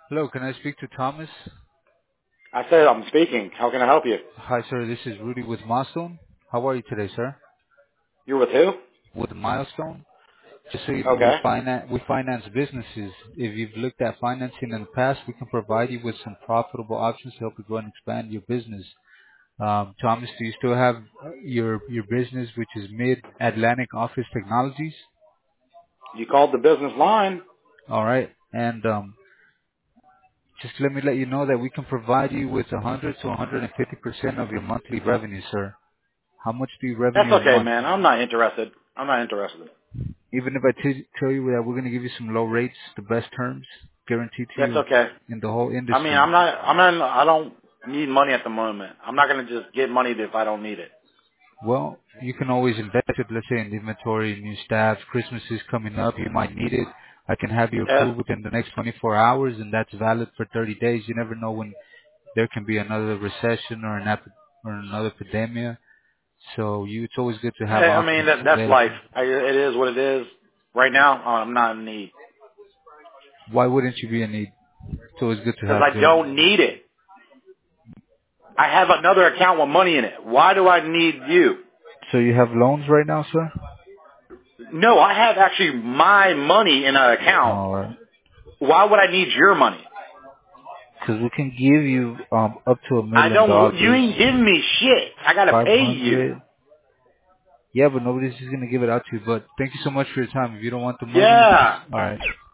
Hello, can I speak to Thomas? I said I'm speaking. How can I help you? Hi, sir. This is Rudy with Milestone. How are you today, sir? You're with who? With Milestone? Just so you know, Okay. we finance businesses. If you've looked at financing in the past, we can provide you with some profitable options to help you grow and expand your business. Thomas, do you still have your business, which is Mid Atlantic Office Technologies? You called the business line. All right, and just let you know that we can provide you with 100 to 150% of your monthly revenue, sir. How much do you That's revenue a okay, month? man. I'm not interested. I'm not interested. Even if I tell you that we're going to give you some low rates, the best terms, guaranteed to That's you okay. in the whole I mean, industry. I don't need money at the moment. I'm not going to just get money if I don't need it. Well, you can always invest it, let's say, in inventory, new staff. Christmas is coming up. You might need it. I can have you Yeah. approved within the next 24 hours, and that's valid for 30 days. You never know when there can be another recession or or another epidemic. So it's always good to have I mean, options that's life. available. It is what it is. Right now, I'm not in need. Why wouldn't you be in need? It's always good to Because have I don't need it. I have another account with money in it. Why do I need you? So you have loans right now, sir? No, I have actually my money in an account. All right. Why would I need your money? Because we can give you up to $1 I million, don't, you ain't giving me shit. I gotta pay you. 500. Yeah, but nobody's just gonna give it out to you. But thank you so much for your time. If you don't want the money, Yeah. all right.